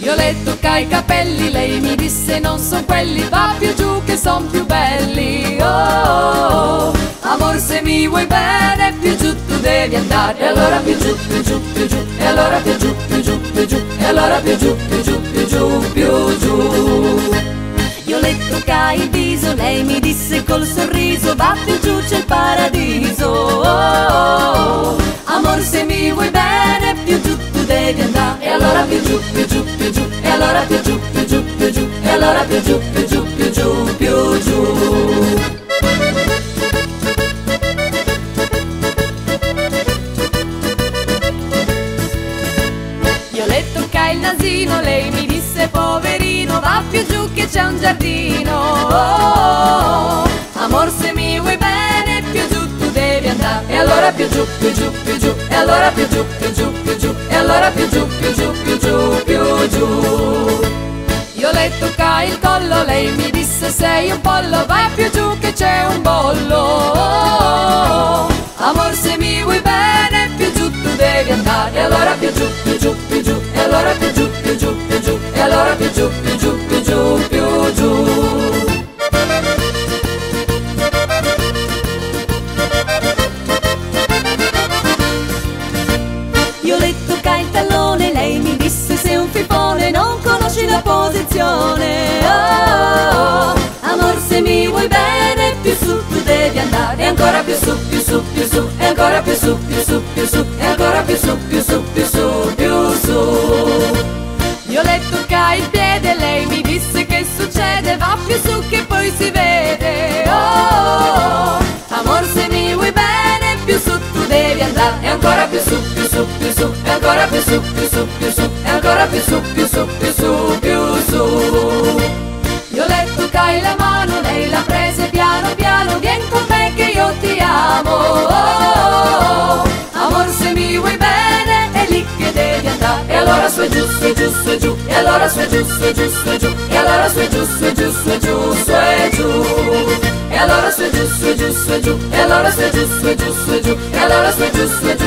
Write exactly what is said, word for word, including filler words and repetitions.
Io le toccai i capelli, lei mi disse non son quelli, va più giù che son più belli. Oh, oh, oh. Amor, se mi vuoi bene più giù tu devi andare. E allora più giù, più giù, più giù. E allora più giù, più giù, più giù. E allora più giù, più giù, più giù, più giù. Io le toccai il viso, lei mi disse col sorriso va più giù c'è il paradiso. Oh, oh, oh. Amor, se mi vuoi bene più giù tu devi andare. E allora più giù, più giù, più giù. E allora più giù, più giù, più giù. E allora più giù, più giù, più giù, più giù. Io le toccai il nasino, lei mi disse poverino va più giù che c'è un giardino. Oh, oh, oh. Amor, se mi vuoi bene più giù tu devi andare. E allora più giù, più giù, più giù. E allora più giù, più giù, più giù. E allora più giù, più giù, più giù, più giù. Io le toccai il collo, lei mi disse sei un pollo, vai più giù che c'è un bollo. Oh, oh, oh. Amor, se mi vuoi bene più giù tu devi andare. E allora più giù, più giù, più giù. E allora più giù, più giù, più giù. E allora più giù, più giù, più giù, più giù. Io le toccai il tallone, lei mi disse sei un fifone, non conosci la posizione. Oh, oh, oh. Amor, se mi vuoi bene più su tu devi andare. E ancora più su, più su, più su. E ancora più su, più su, più su. E ancora più su, più su, più su, più su. Io le toccai il piede, lei mi disse che succede, va più su che poi si vede. Oh, oh, oh. Amor, se mi vuoi bene più su tu devi andare. E ancora più su, più su, più su. E ancora più su, più su, più su. E ancora più su, più su, più su, più su. Io le toccai la mano, lei la prese piano piano, vien con me che io ti amo. Oh, oh, oh. Amor, se mi vuoi bene è lì che devi andare. E allora su e giù, su e giù, su e giù. E allora su e giù, su e giù, su e giù. E allora su e giù, su e giù, su e giù, su e giù. E allora su e giù, su e giù, su e giù. E allora su e giù, su e giù, su e giù. E allora su e giù, su e giù.